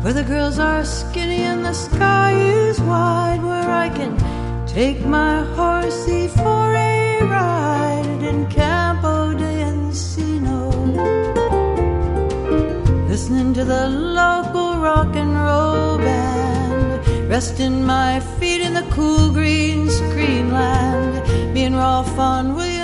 where the girls are skinny and the sky is wide, where I can take my horsey for a ride in Campo de Encino, listening to the local rock and roll band, resting my feet in the cool green screenland, me and Rolf on Williams